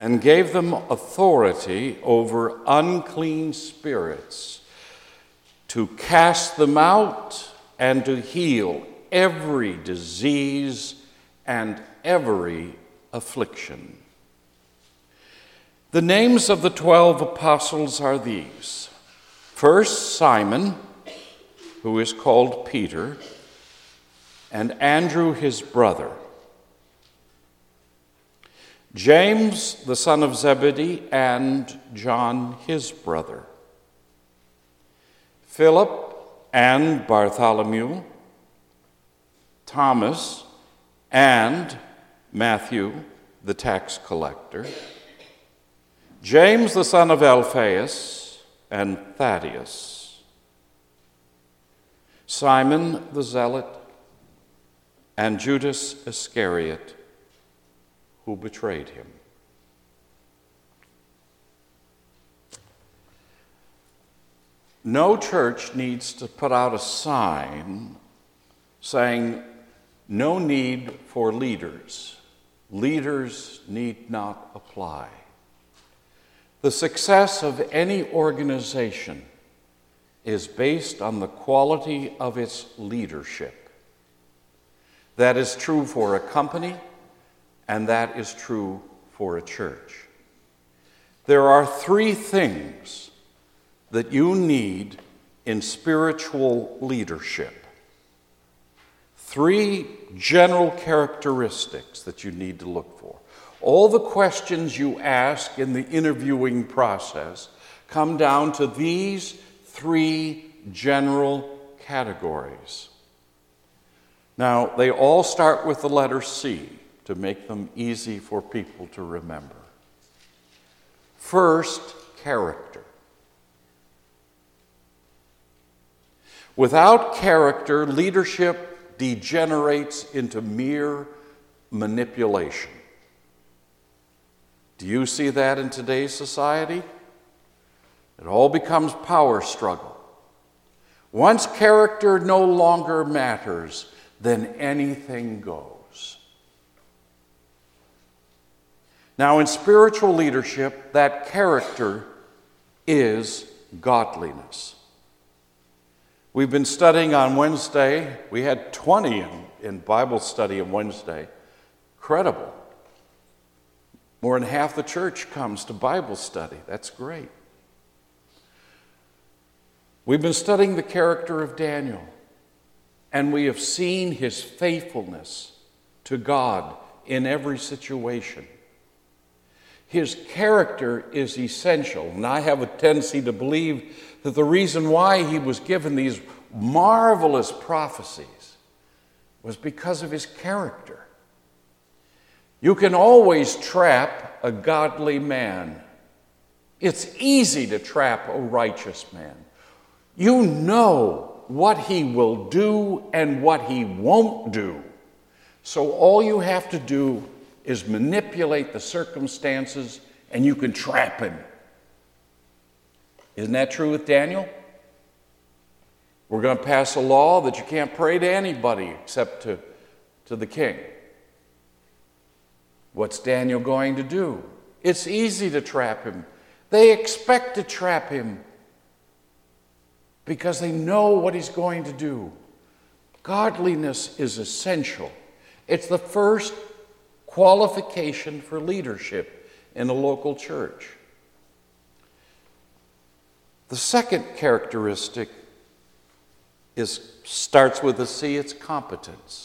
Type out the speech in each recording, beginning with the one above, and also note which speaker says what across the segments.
Speaker 1: and gave them authority over unclean spirits to cast them out and to heal every disease and every affliction. The names of the 12 apostles are these. First, Simon, who is called Peter, and Andrew his brother. James, the son of Zebedee, and John his brother. Philip and Bartholomew, Thomas and Matthew, the tax collector, James, the son of Alphaeus, and Thaddeus, Simon the Zealot, and Judas Iscariot, who betrayed him. No church needs to put out a sign saying, "No need for leaders. Leaders need not apply." The success of any organization is based on the quality of its leadership. That is true for a company, and that is true for a church. There are three things that you need in spiritual leadership. Three general characteristics that you need to look for. All the questions you ask in the interviewing process come down to these three general categories. Now, they all start with the letter C to make them easy for people to remember. First, character. Without character, leadership degenerates into mere manipulation. Do you see that in today's society? It all becomes power struggle. Once character no longer matters, then anything goes. Now, in spiritual leadership, that character is godliness. We've been studying on Wednesday. We had 20 in Bible study on Wednesday. Incredible. More than half the church comes to Bible study. That's great. We've been studying the character of Daniel, and we have seen his faithfulness to God in every situation. His character is essential, and I have a tendency to believe that the reason why he was given these marvelous prophecies was because of his character. You can always trap a godly man. It's easy to trap a righteous man. You know what he will do and what he won't do. So all you have to do is manipulate the circumstances and you can trap him. Isn't that true with Daniel? We're going to pass a law that you can't pray to anybody except to the king. What's Daniel going to do? It's easy to trap him. They expect to trap him because they know what he's going to do. Godliness is essential. It's the first qualification for leadership in a local church. The second characteristic starts with a C, it's competence.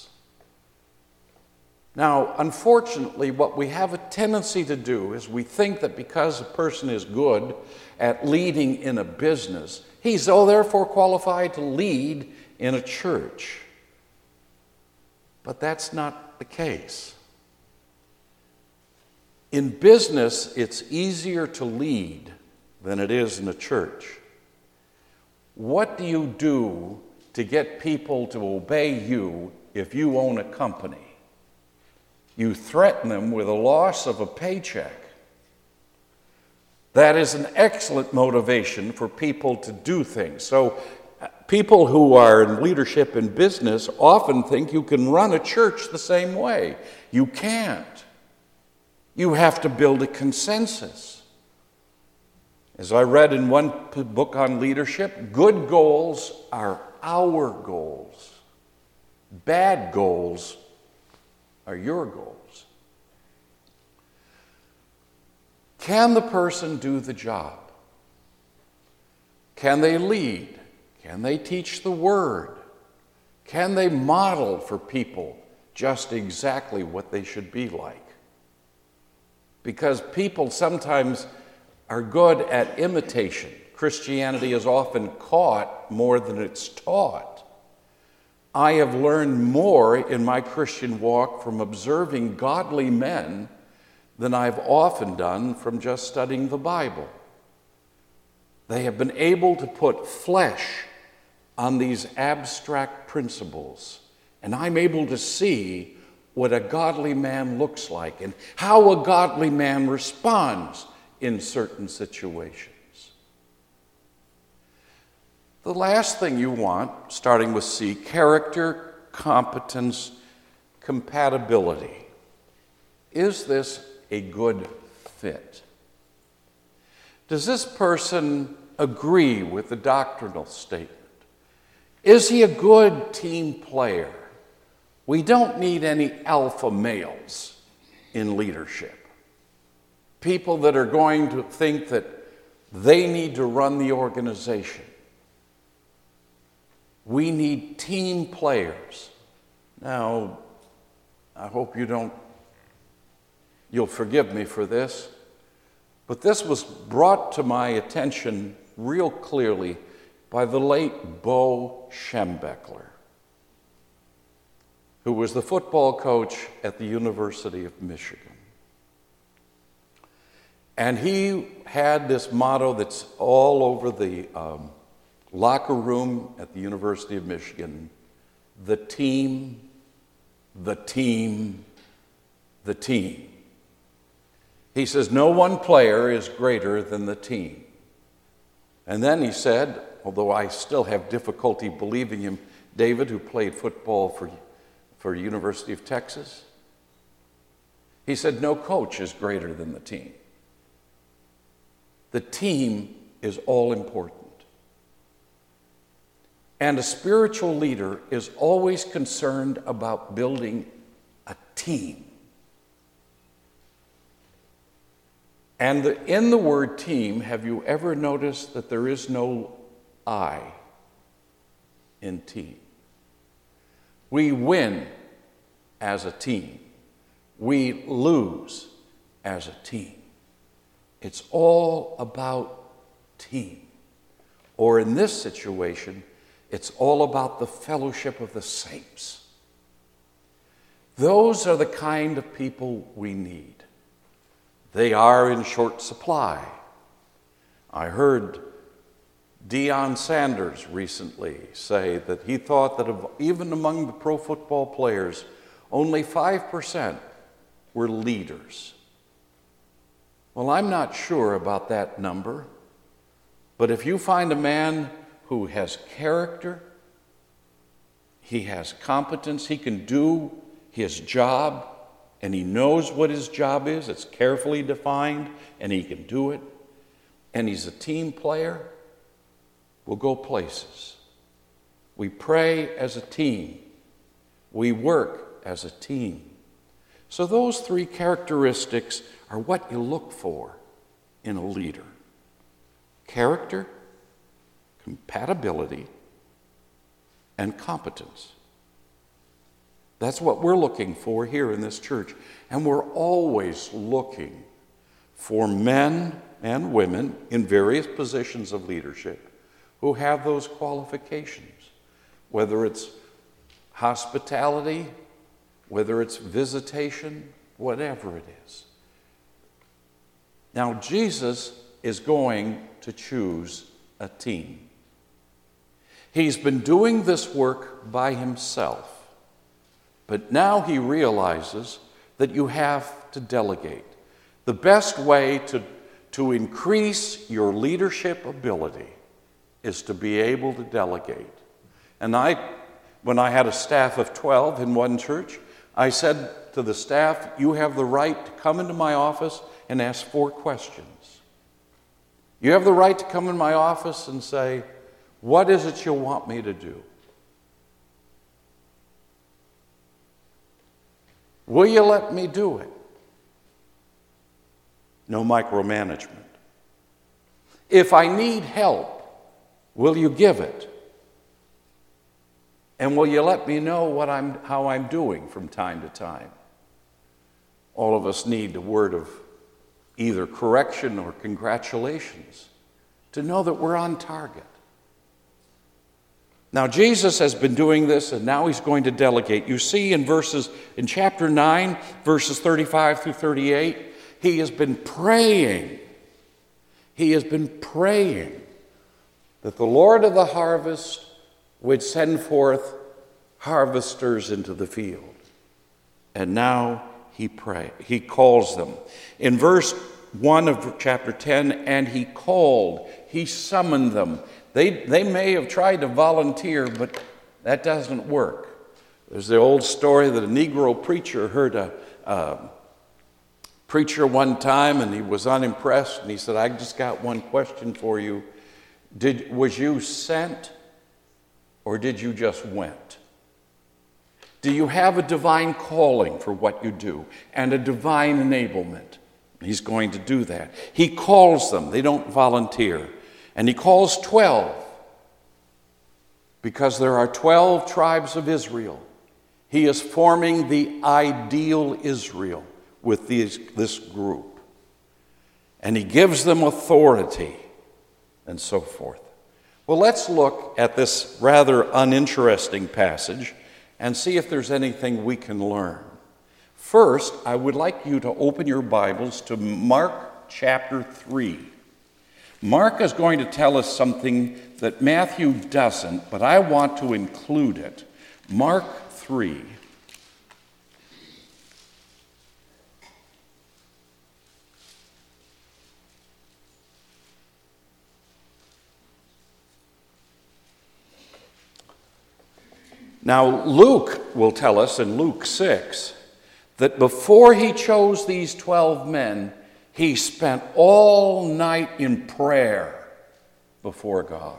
Speaker 1: Now, unfortunately, what we have a tendency to do is we think that because a person is good at leading in a business, he's therefore qualified to lead in a church. But that's not the case. In business, it's easier to lead than it is in a church. What do you do to get people to obey you if you own a company? You threaten them with a loss of a paycheck. That is an excellent motivation for people to do things. So people who are in leadership in business often think you can run a church the same way. You can't. You have to build a consensus. As I read in one book on leadership, good goals are our goals. Bad goals are your goals. Can the person do the job? Can they lead? Can they teach the word? Can they model for people just exactly what they should be like? Because people sometimes are good at imitation. Christianity is often caught more than it's taught. I have learned more in my Christian walk from observing godly men than I've often done from just studying the Bible. They have been able to put flesh on these abstract principles, and I'm able to see what a godly man looks like and how a godly man responds in certain situations. The last thing you want, starting with C, character, competence, compatibility. Is this a good fit? Does this person agree with the doctrinal statement? Is he a good team player? We don't need any alpha males in leadership. People that are going to think that they need to run the organization. We need team players. Now, I hope you'll forgive me for this, but this was brought to my attention real clearly by the late Bo Schembechler, who was the football coach at the University of Michigan. And he had this motto that's all over the locker room at the University of Michigan: the team, the team, the team. He says, no one player is greater than the team. And then he said, although I still have difficulty believing him, David, who played football for University of Texas, he said, no coach is greater than the team. The team is all important. And a spiritual leader is always concerned about building a team. And in the word team, have you ever noticed that there is no I in team? We win as a team. We lose as a team. It's all about team. Or in this situation, it's all about the fellowship of the saints. Those are the kind of people we need. They are in short supply. I heard Deion Sanders recently say that he thought that even among the pro football players, only 5% were leaders. Well, I'm not sure about that number, but if you find a man who has character, he has competence, he can do his job, and he knows what his job is, it's carefully defined, and he can do it, and he's a team player, we'll go places. We pray as a team. We work as a team. So those three characteristics are what you look for in a leader: character, compatibility, and competence. That's what we're looking for here in this church. And we're always looking for men and women in various positions of leadership who have those qualifications, whether it's hospitality, whether it's visitation, whatever it is. Now, Jesus is going to choose a team. He's been doing this work by himself. But now he realizes that you have to delegate. The best way to increase your leadership ability is to be able to delegate. And when I had a staff of 12 in one church, I said to the staff, you have the right to come into my office and ask 4 questions. You have the right to come in my office and say, what is it you want me to do? Will you let me do it? No micromanagement. If I need help, will you give it? And will you let me know how I'm doing from time to time? All of us need a word of either correction or congratulations to know that we're on target. Now, Jesus has been doing this, and now he's going to delegate. You see in chapter 9, verses 35 through 38, he has been praying. He has been praying that the Lord of the harvest would send forth harvesters into the field. And now he calls them. In verse 1 of chapter 10, and he called, he summoned them. They may have tried to volunteer, but that doesn't work. There's the old story that a Negro preacher heard a preacher one time, and he was unimpressed, and he said, I just got one question for you. Was you sent, or did you just went? Do you have a divine calling for what you do and a divine enablement? He's going to do that. He calls them. They don't volunteer. And he calls 12 because there are 12 tribes of Israel. He is forming the ideal Israel with this group. And he gives them authority and so forth. Well, let's look at this rather uninteresting passage and see if there's anything we can learn. First, I would like you to open your Bibles to Mark chapter 3. Mark is going to tell us something that Matthew doesn't, but I want to include it. Mark 3. Now, Luke will tell us in Luke 6 that before he chose these 12 men, he spent all night in prayer before God.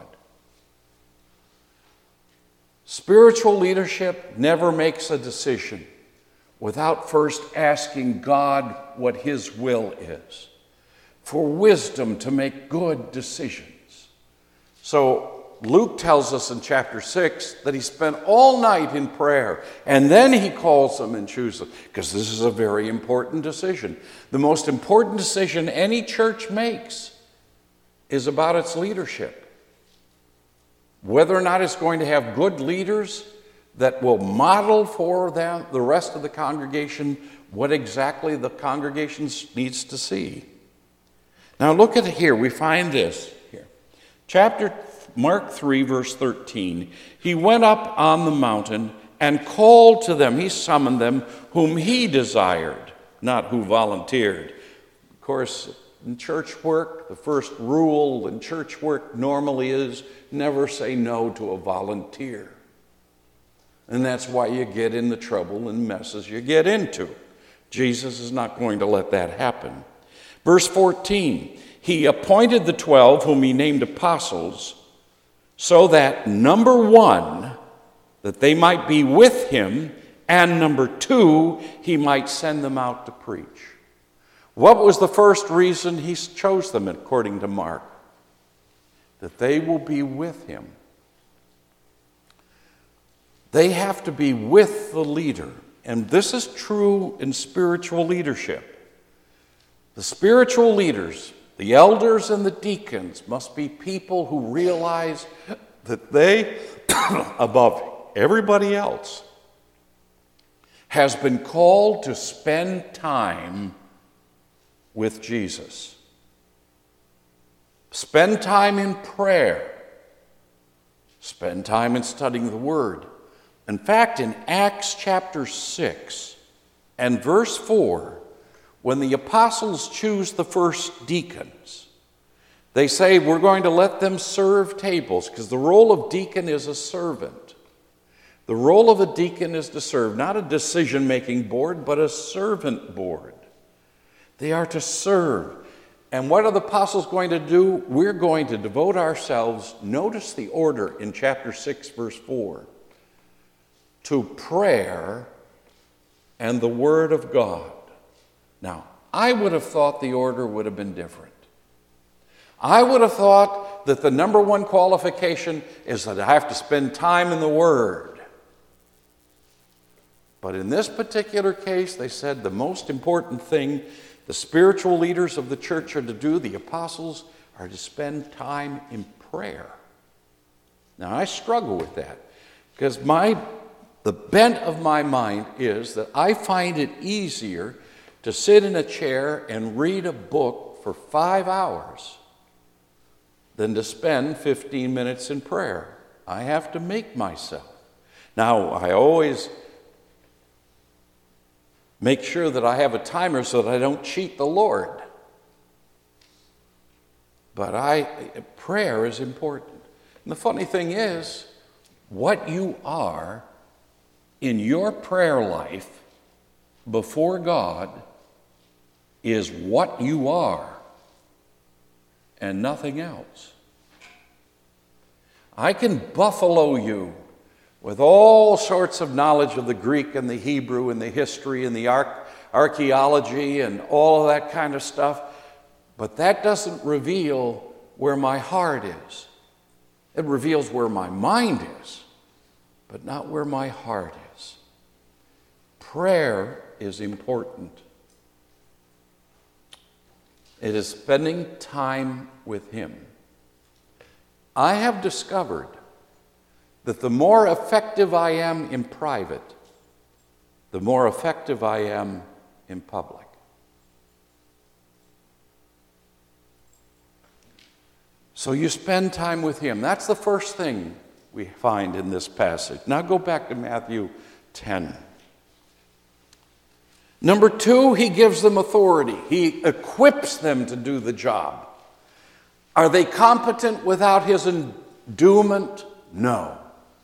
Speaker 1: Spiritual leadership never makes a decision without first asking God what his will is, for wisdom to make good decisions. So Luke tells us in chapter 6 that he spent all night in prayer, and then he calls them and chooses them, because this is a very important decision. The most important decision any church makes is about its leadership. Whether or not it's going to have good leaders that will model for them, the rest of the congregation, what exactly the congregation needs to see. Now look at it here. We find this here. Mark 3, verse 13. He went up on the mountain and called to them. He summoned them whom he desired, not who volunteered. Of course, in church work, the first rule in church work normally is never say no to a volunteer. And that's why you get in the trouble and messes you get into. Jesus is not going to let that happen. Verse 14, he appointed the 12 whom he named apostles, so that, number 1, that they might be with him, and number 2, he might send them out to preach. What was the first reason he chose them, according to Mark? That they will be with him. They have to be with the leader. And this is true in spiritual leadership. The spiritual leaders, the elders and the deacons, must be people who realize that they, above everybody else, has been called to spend time with Jesus. Spend time in prayer. Spend time in studying the Word. In fact, in Acts chapter 6 and verse 4, when the apostles choose the first deacons, they say, we're going to let them serve tables, because the role of deacon is a servant. The role of a deacon is to serve, not a decision-making board, but a servant board. They are to serve. And what are the apostles going to do? We're going to devote ourselves, notice the order in chapter 6, verse 4, to prayer and the Word of God. Now, I would have thought the order would have been different. I would have thought that the number one qualification is that I have to spend time in the Word. But in this particular case, they said the most important thing the spiritual leaders of the church are to do, the apostles, are to spend time in prayer. Now, I struggle with that because the bent of my mind is that I find it easier to sit in a chair and read a book for 5 hours than to spend 15 minutes in prayer. I have to make myself. Now, I always make sure that I have a timer so that I don't cheat the Lord. But prayer is important. And the funny thing is, what you are in your prayer life before God is what you are and nothing else. I can buffalo you with all sorts of knowledge of the Greek and the Hebrew and the history and the archaeology and all of that kind of stuff, but that doesn't reveal where my heart is. It reveals where my mind is, but not where my heart is. Prayer is important. It is spending time with Him. I have discovered that the more effective I am in private, the more effective I am in public. So you spend time with Him. That's the first thing we find in this passage. Now go back to Matthew 10. Number 2, He gives them authority. He equips them to do the job. Are they competent without His endowment? No.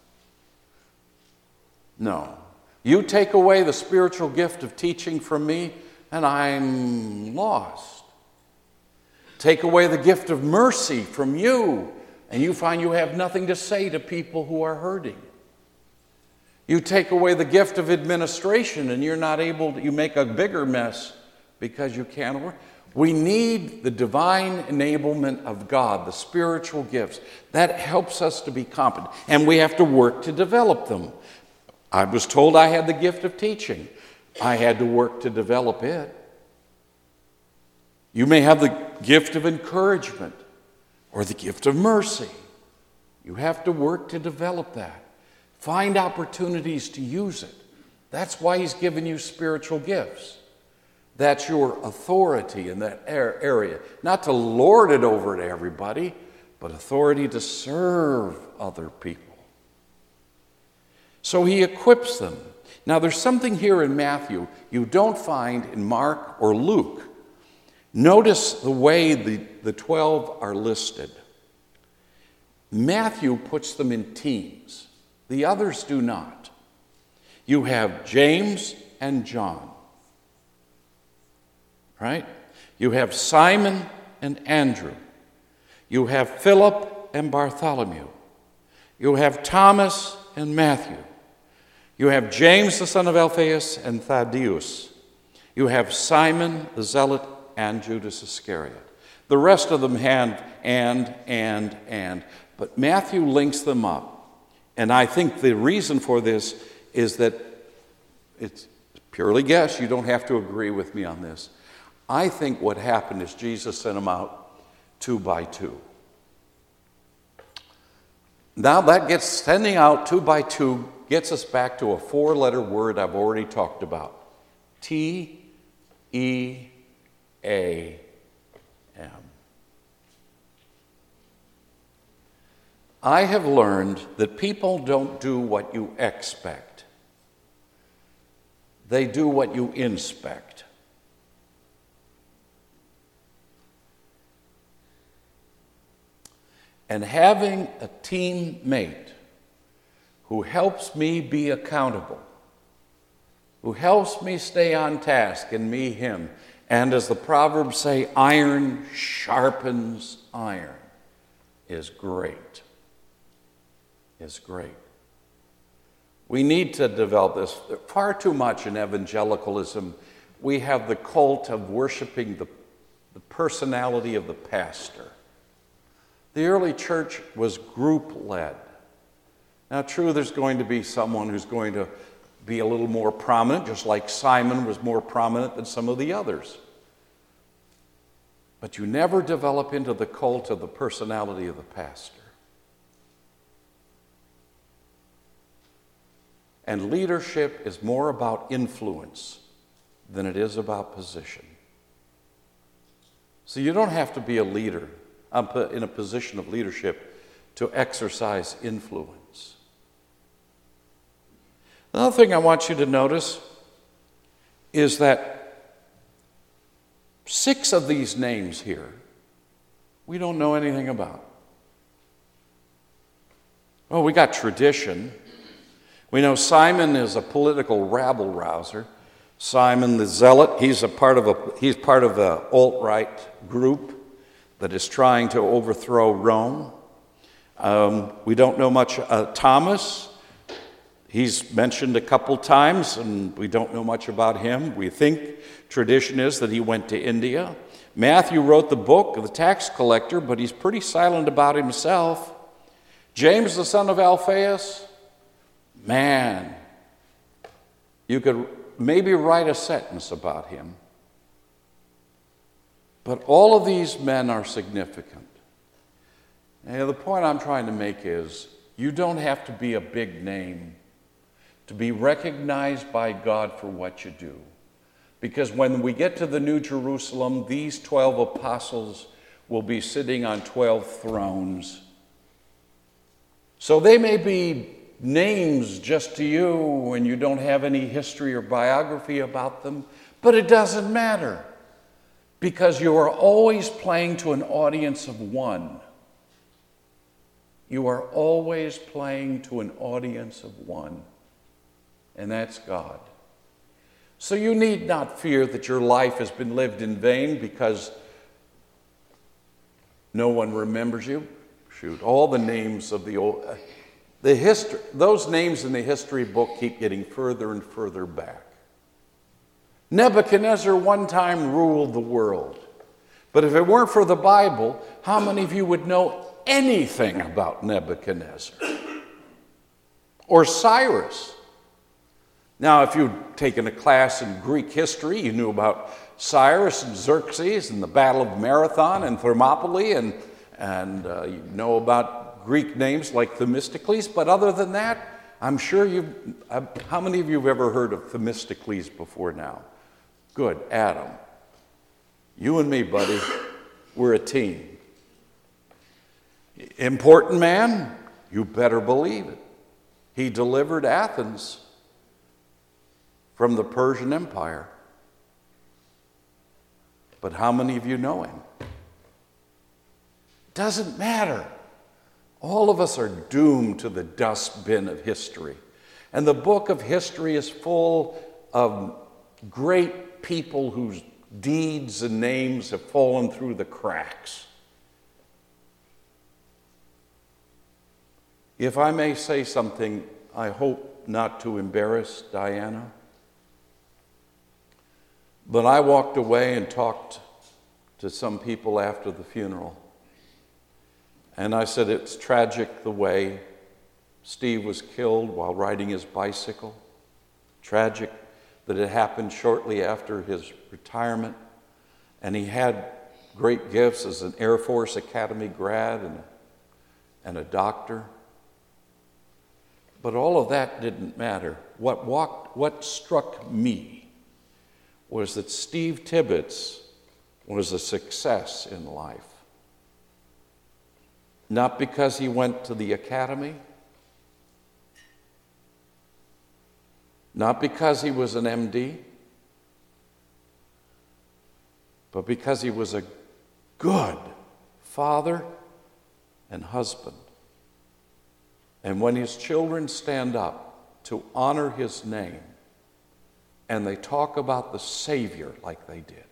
Speaker 1: No. You take away the spiritual gift of teaching from me, and I'm lost. Take away the gift of mercy from you, and you find you have nothing to say to people who are hurting. You take away the gift of administration, and you're not able to, you make a bigger mess because you can't work. We need the divine enablement of God, the spiritual gifts. That helps us to be competent, and we have to work to develop them. I was told I had the gift of teaching. I had to work to develop it. You may have the gift of encouragement or the gift of mercy. You have to work to develop that. Find opportunities to use it. That's why He's given you spiritual gifts. That's your authority in that area. Not to lord it over to everybody, but authority to serve other people. So He equips them. Now there's something here in Matthew you don't find in Mark or Luke. Notice the way the 12 are listed. Matthew puts them in teams. The others do not. You have James and John. Right? You have Simon and Andrew. You have Philip and Bartholomew. You have Thomas and Matthew. You have James the son of Alphaeus and Thaddeus. You have Simon the Zealot and Judas Iscariot. The rest of them have and. But Matthew links them up. And I think the reason for this is that it's purely guess. You don't have to agree with me on this. I think what happened is Jesus sent them out 2 by 2. Now that gets sending out 2 by 2 gets us back to a 4-letter word I've already talked about. T-E-A-M. I have learned that people don't do what you expect. They do what you inspect. And having a teammate who helps me be accountable, who helps me stay on task, and me him. And as the Proverbs say, iron sharpens iron, is great. Is great. We need to develop this. Far too much in evangelicalism, we have the cult of worshiping the personality of the pastor. The early church was group-led. Now, true, there's going to be someone who's going to be a little more prominent, just like Simon was more prominent than some of the others. But you never develop into the cult of the personality of the pastor. And leadership is more about influence than it is about position. So you don't have to be a leader in a position of leadership to exercise influence. Another thing I want you to notice is that 6 of these names here we don't know anything about. Well, we got tradition. We know Simon is a political rabble-rouser. Simon the Zealot, he's part of a alt-right group that is trying to overthrow Rome. We don't know much. Thomas, he's mentioned a couple times, and we don't know much about him. We think tradition is that he went to India. Matthew wrote the book of the tax collector, but he's pretty silent about himself. James, the son of Alphaeus, man, you could maybe write a sentence about him. But all of these men are significant. And the point I'm trying to make is you don't have to be a big name to be recognized by God for what you do. Because when we get to the New Jerusalem, these 12 apostles will be sitting on 12 thrones. So they may be names just to you and you don't have any history or biography about them, but it doesn't matter because you are always playing to an audience of one. You are always playing to an audience of one, and that's God. So you need not fear that your life has been lived in vain because no one remembers you. Shoot, all the names of the old... those names in the history book keep getting further and further back. Nebuchadnezzar one time ruled the world. But if it weren't for the Bible, how many of you would know anything about Nebuchadnezzar? Or Cyrus? Now, if you'd taken a class in Greek history, you knew about Cyrus and Xerxes and the Battle of Marathon and Thermopylae, and you know about Greek names like Themistocles, but other than that, I'm sure how many of you have ever heard of Themistocles before now? Good, Adam. You and me, buddy, we're a team. Important man? You better believe it. He delivered Athens from the Persian Empire. But how many of you know him? Doesn't matter. All of us are doomed to the dustbin of history. And the book of history is full of great people whose deeds and names have fallen through the cracks. If I may say something, I hope not to embarrass Diana, but I walked away and talked to some people after the funeral. And I said, it's tragic the way Steve was killed while riding his bicycle. Tragic that it happened shortly after his retirement. And he had great gifts as an Air Force Academy grad and a doctor. But all of that didn't matter. What struck me was that Steve Tibbetts was a success in life. Not because he went to the academy, not because he was an MD, but because he was a good father and husband. And when his children stand up to honor his name, and they talk about the Savior like they did,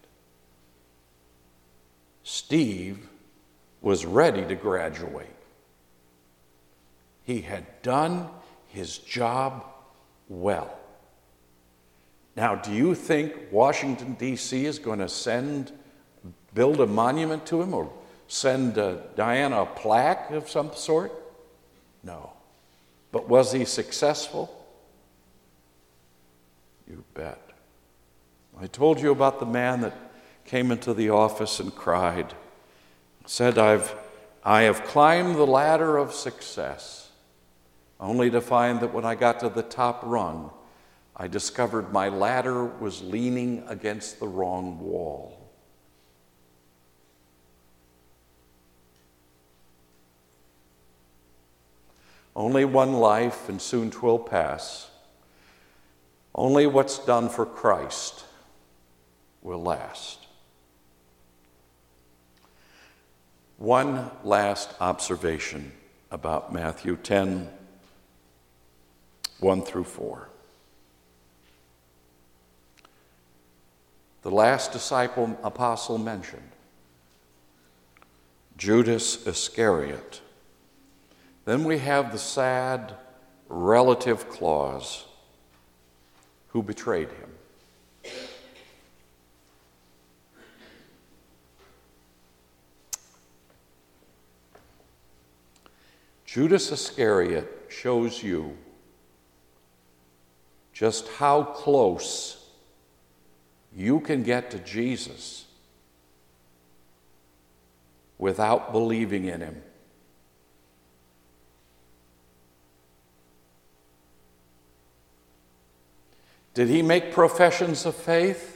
Speaker 1: Steve was ready to graduate. He had done his job well. Now, do you think Washington, D.C. is going to build a monument to him or send Diana a plaque of some sort? No. But was he successful? You bet. I told you about the man that came into the office and cried, said, I have climbed the ladder of success, only to find that when I got to the top rung, I discovered my ladder was leaning against the wrong wall. Only one life, and soon 'twill pass. Only what's done for Christ will last. One last observation about Matthew 10, 1 through 4. The last disciple apostle mentioned, Judas Iscariot. Then we have the sad relative clause, who betrayed him. Judas Iscariot shows you just how close you can get to Jesus without believing in him. Did he make professions of faith?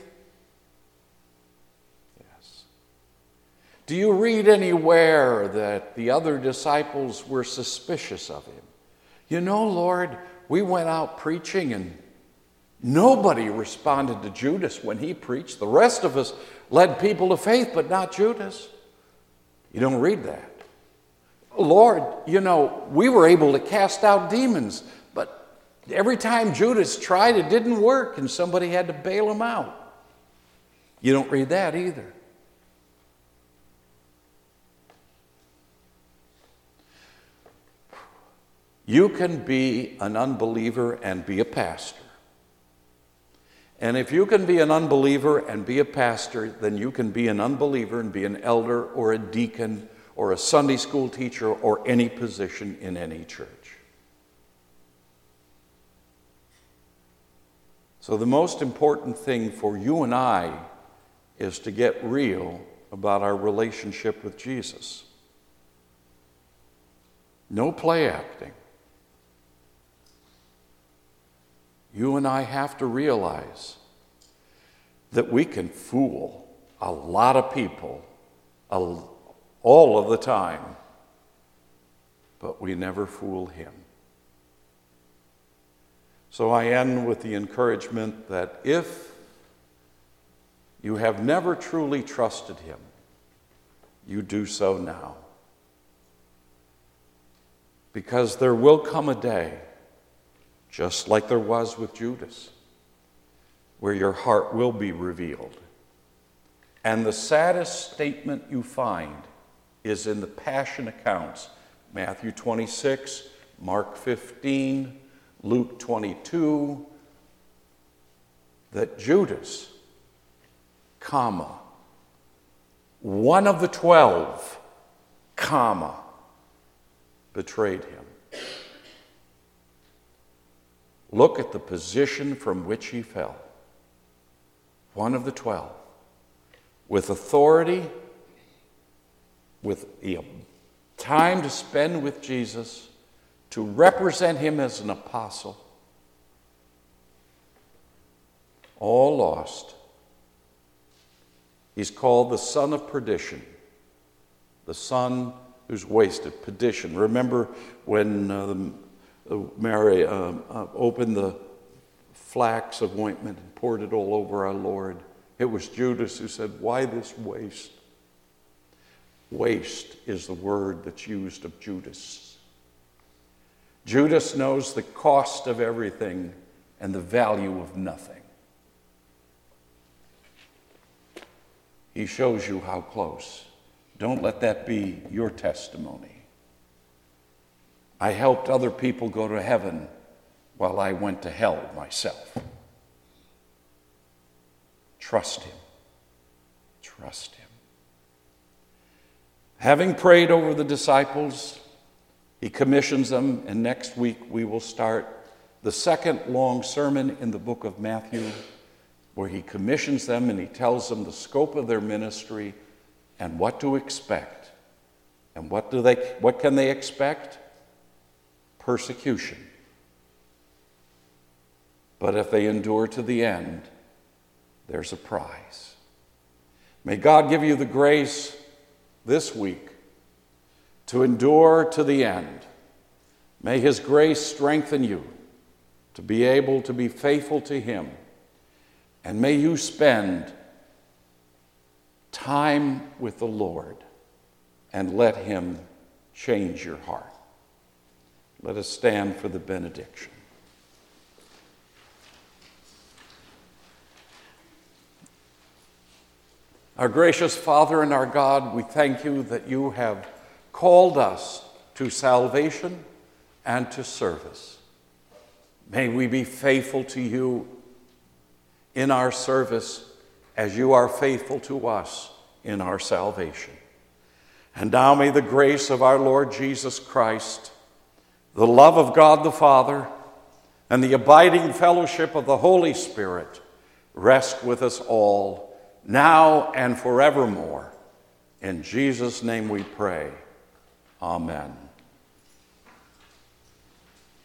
Speaker 1: Yes. Do you read anywhere that the other disciples were suspicious of him? You know, Lord, we went out preaching and nobody responded to Judas when he preached. The rest of us led people to faith, but not Judas. You don't read that. Lord, you know, we were able to cast out demons, but every time Judas tried, it didn't work, and somebody had to bail him out. You don't read that either. You can be an unbeliever and be a pastor. And if you can be an unbeliever and be a pastor, then you can be an unbeliever and be an elder or a deacon or a Sunday school teacher or any position in any church. So the most important thing for you and I is to get real about our relationship with Jesus. No play acting. You and I have to realize that we can fool a lot of people all of the time, but we never fool him. So I end with the encouragement that if you have never truly trusted him, you do so now. Because there will come a day, just like there was with Judas, where your heart will be revealed. And the saddest statement you find is in the Passion accounts, Matthew 26, Mark 15, Luke 22, that Judas, one of the 12, betrayed him. Look at the position from which he fell. One of the 12, with authority, with time to spend with Jesus, to represent him as an apostle, all lost. He's called the son of perdition, the son who's wasted, perdition. Remember when Mary opened the flax of ointment and poured it all over our Lord? It was Judas who said, "Why this waste?" Waste is the word that's used of Judas. Judas knows the cost of everything and the value of nothing. He shows you how close. Don't let that be your testimony. I helped other people go to heaven while I went to hell myself. Trust him. Trust him. Having prayed over the disciples, he commissions them, and next week we will start the second long sermon in the book of Matthew, where he commissions them and he tells them the scope of their ministry and what to expect. And what can they expect? Persecution. But if they endure to the end, there's a prize. May God give you the grace this week to endure to the end. May his grace strengthen you to be able to be faithful to him. And may you spend time with the Lord and let him change your heart. Let us stand for the benediction. Our gracious Father and our God, we thank you that you have called us to salvation and to service. May we be faithful to you in our service as you are faithful to us in our salvation. And now may the grace of our Lord Jesus Christ, the love of God the Father, and the abiding fellowship of the Holy Spirit rest with us all, now and forevermore. In Jesus' name we pray. Amen.